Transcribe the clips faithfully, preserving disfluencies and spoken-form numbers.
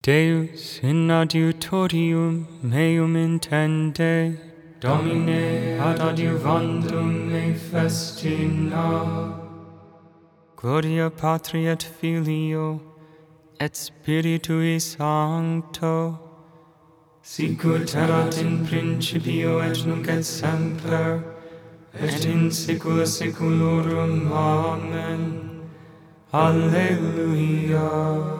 Deus in adiutorium meum intende, Domine ad adiuvandum me festina. Gloria Patri et Filio, et Spiritui Sancto, sicut erat in principio et nunc et semper, et in saecula saeculorum. Amen. Alleluia.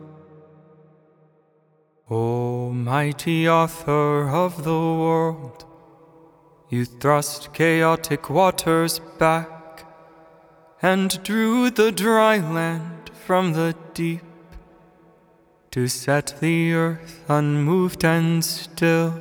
O mighty author of the world, you thrust chaotic waters back and drew the dry land from the deep to set the earth unmoved and still,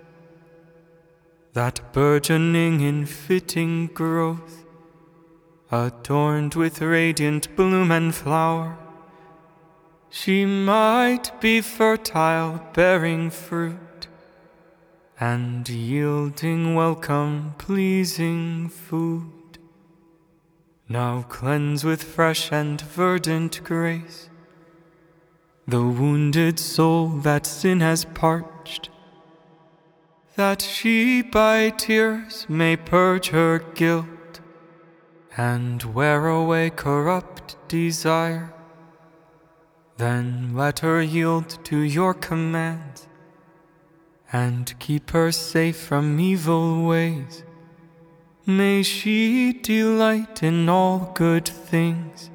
that burgeoning in fitting growth, adorned with radiant bloom and flower, she might be fertile, bearing fruit, and yielding welcome, pleasing food. Now cleanse with fresh and verdant grace the wounded soul that sin has parched, that she by tears may purge her guilt and wear away corrupt desire. Then let her yield to your commands and keep her safe from evil ways. May she delight in all good things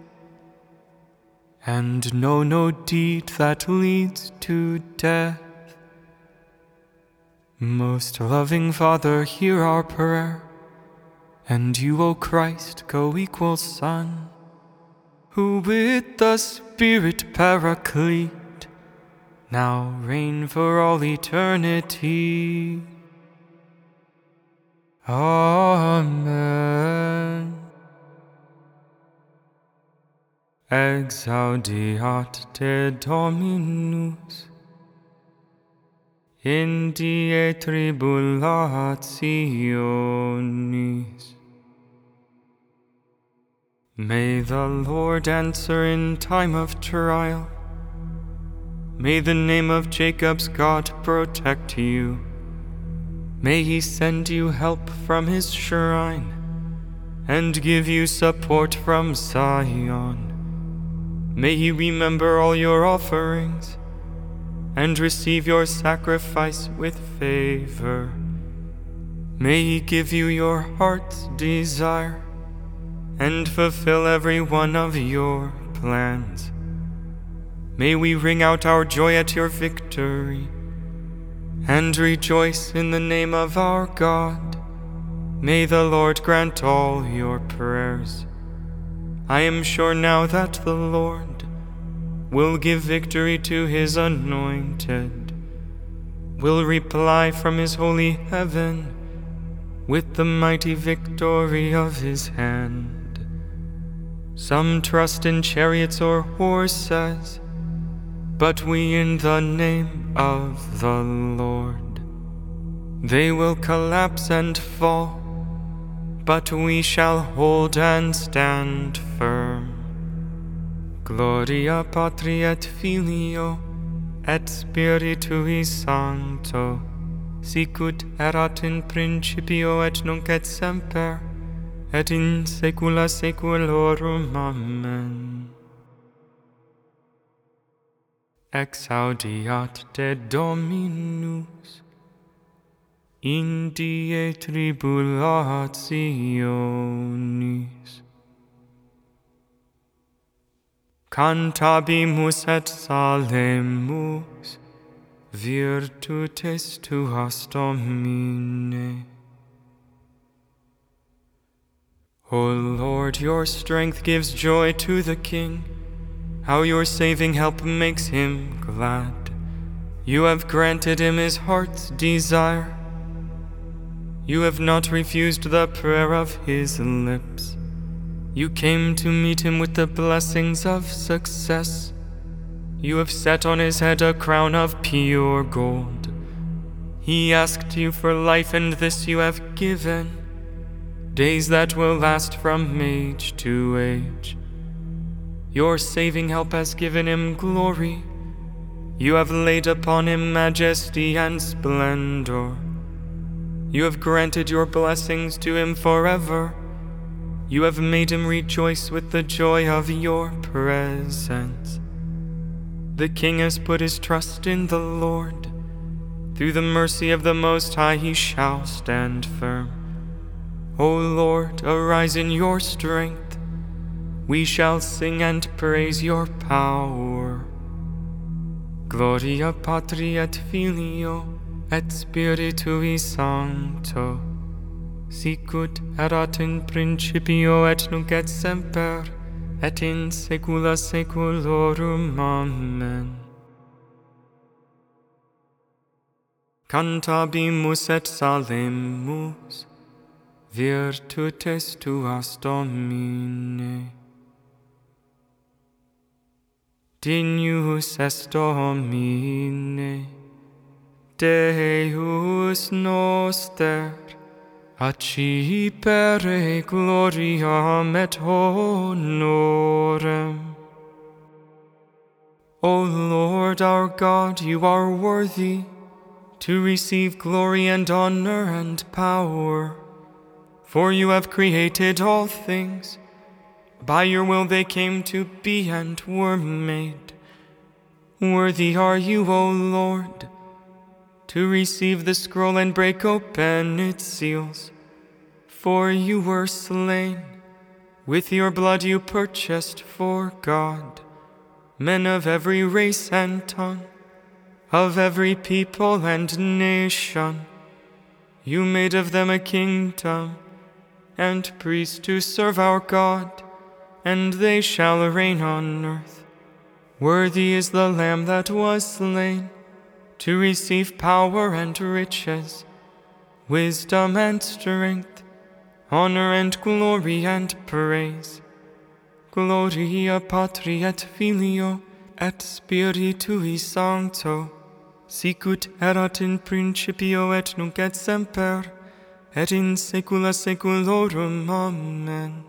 and know no deed that leads to death. Most loving Father, hear our prayer, and you, O Christ, co-equal Son, who with the Spirit Paraclete now reign for all eternity. Amen. Exaudiat te Dominus in die tribulationis. May the Lord answer in time of trial. May the name of Jacob's God protect you. May he send you help from his shrine and give you support from Zion. May he remember all your offerings and receive your sacrifice with favor. May he give you your heart's desire and fulfill every one of your plans. May we ring out our joy at your victory and rejoice in the name of our God. May the Lord grant all your prayers. I am sure now that the Lord will give victory to his anointed, will reply from his holy heaven with the mighty victory of his hand. Some trust in chariots or horses, but we in the name of the Lord. They will collapse and fall, but we shall hold and stand firm. Gloria Patri et Filio et Spiritui Sancto, sicut erat in principio et nunc et semper, et in saecula saeculorum. Amen. Exaudiat te Dominus in die tribulationis. Cantabimus et salemus virtutes tuas, Domine. O Lord, your strength gives joy to the King. How your saving help makes him glad. You have granted him his heart's desire. You have not refused the prayer of his lips. You came to meet him with the blessings of success. You have set on his head a crown of pure gold. He asked you for life, and this you have given, days that will last from age to age. Your saving help has given him glory. You have laid upon him majesty and splendor. You have granted your blessings to him forever. You have made him rejoice with the joy of your presence. The king has put his trust in the Lord. Through the mercy of the Most High he shall stand firm. O Lord, arise in your strength. We shall sing and praise your power. Gloria Patri et Filio et Spiritui Sancto, sicut erat in principio et nunc et semper, et in saecula saeculorum. Amen. Cantabimus et salemus, virtutes tuas Domine. Dignus est Domine, Deus noster, accipere gloriam et honorem. O Lord our God, you are worthy to receive glory and honor and power, for you have created all things. By your will they came to be and were made. Worthy are you, O Lord, to receive the scroll and break open its seals. For you were slain, with your blood you purchased for God men of every race and tongue, of every people and nation. You made of them a kingdom and priests to serve our God, and they shall reign on earth. Worthy is the Lamb that was slain, to receive power and riches, wisdom and strength, honor and glory and praise. Gloria Patri et Filio et Spiritui Sancto, sicut erat in principio et nunc et semper, et in saecula saeculorum. Amen.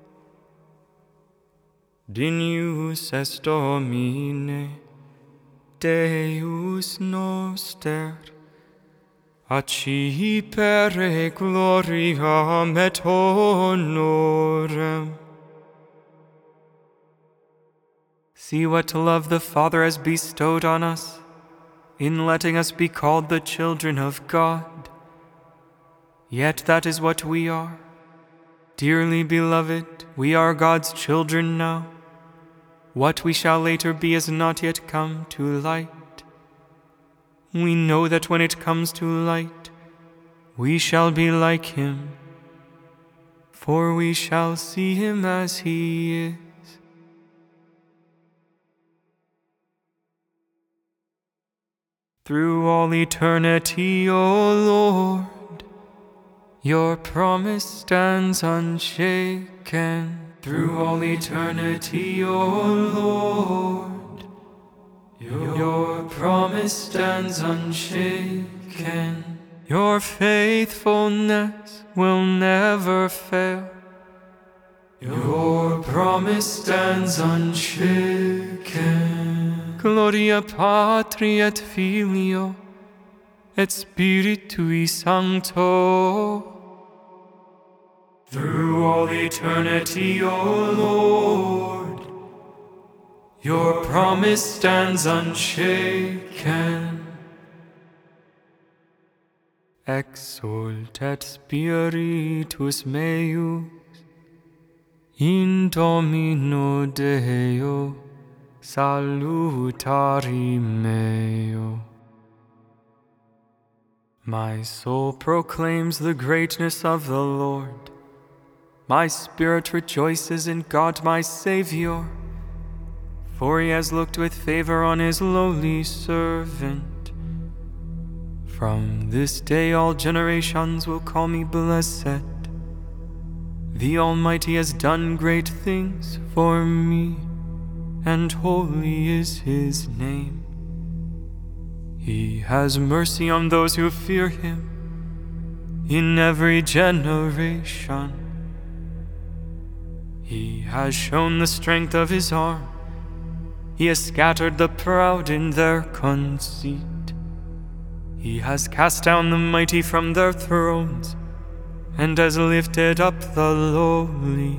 Dignus est Domine, Deus noster, accipere gloriam et honorem. See what love the Father has bestowed on us, in letting us be called the children of God. Yet that is what we are. Dearly beloved, we are God's children now. What we shall later be has not yet come to light. We know that when it comes to light, we shall be like him, for we shall see him as he is. Through all eternity, O Lord, your promise stands unshaken. Through all eternity, O Lord, your, your promise stands unshaken. Your faithfulness will never fail. Your promise stands unshaken. Gloria Patri et Filio et Spiritui Sancto. Through all eternity, O Lord, your promise stands unshaken. Exsultet Spiritus meus in Domino Deo salutari meo. My soul proclaims the greatness of the Lord. My spirit rejoices in God my Savior, for he has looked with favor on his lowly servant. From this day all generations will call me blessed. The Almighty has done great things for me, and holy is his name. He has mercy on those who fear him in every generation. He has shown the strength of his arm. He has scattered the proud in their conceit. He has cast down the mighty from their thrones, and has lifted up the lowly.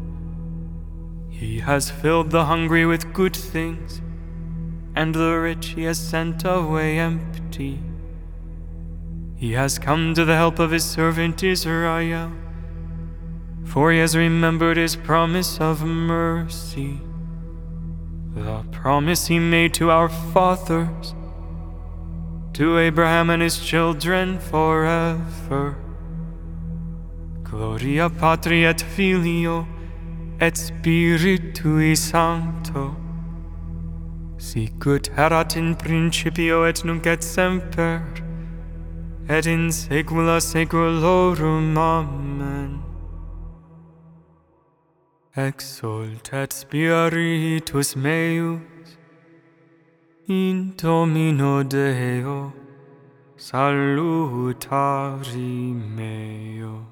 He has filled the hungry with good things, and the rich he has sent away empty. He has come to the help of his servant Israel, for he has remembered his promise of mercy, the promise he made to our fathers, to Abraham and his children forever. Gloria Patri et Filio et Spiritui Sancto, sicut erat in principio et nunc et semper, et in saecula saeculorum. Amen. Exsultet Spiritus meus in Domino Deo salutari meo.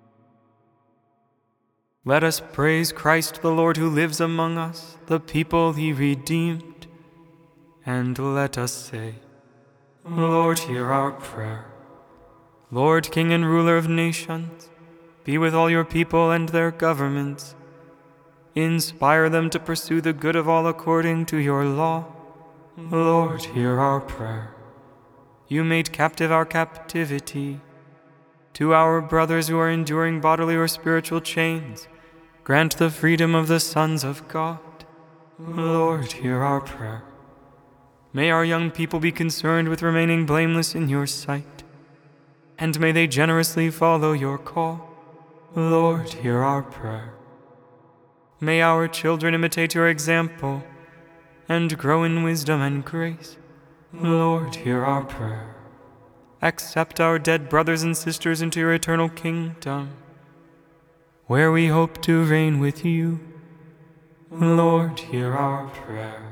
Let us praise Christ the Lord who lives among us, the people he redeemed, and let us say, Lord, hear our prayer. Lord, King and ruler of nations, be with all your people and their governments. Inspire them to pursue the good of all according to your law. Lord, hear our prayer. You made captive our captivity. To our brothers who are enduring bodily or spiritual chains, grant the freedom of the sons of God. Lord, hear our prayer. May our young people be concerned with remaining blameless in your sight, and may they generously follow your call. Lord, hear our prayer. May our children imitate your example and grow in wisdom and grace. Lord, hear our prayer. Accept our dead brothers and sisters into your eternal kingdom, where we hope to reign with you. Lord, hear our prayer.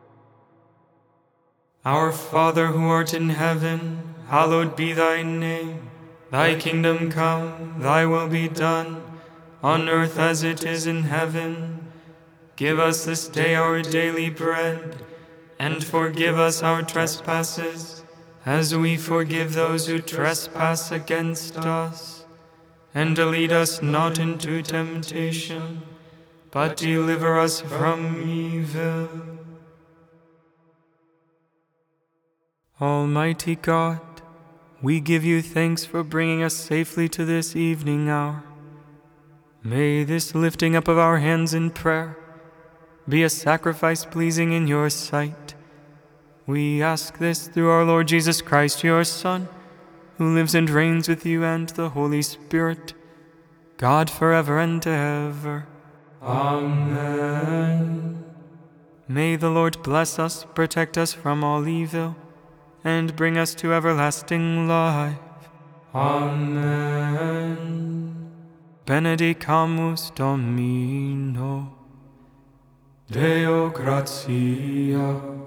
Our Father who art in heaven, hallowed be thy name. Thy kingdom come, thy will be done, on earth as it is in heaven. Give us this day our daily bread, and forgive us our trespasses, as we forgive those who trespass against us. And lead us not into temptation, but deliver us from evil. Almighty God, we give you thanks for bringing us safely to this evening hour. May this lifting up of our hands in prayer be a sacrifice pleasing in your sight. We ask this through our Lord Jesus Christ, your Son, who lives and reigns with you and the Holy Spirit, God forever and ever. Amen. May the Lord bless us, protect us from all evil, and bring us to everlasting life. Amen. Benedicamus Domino, Deo gratia,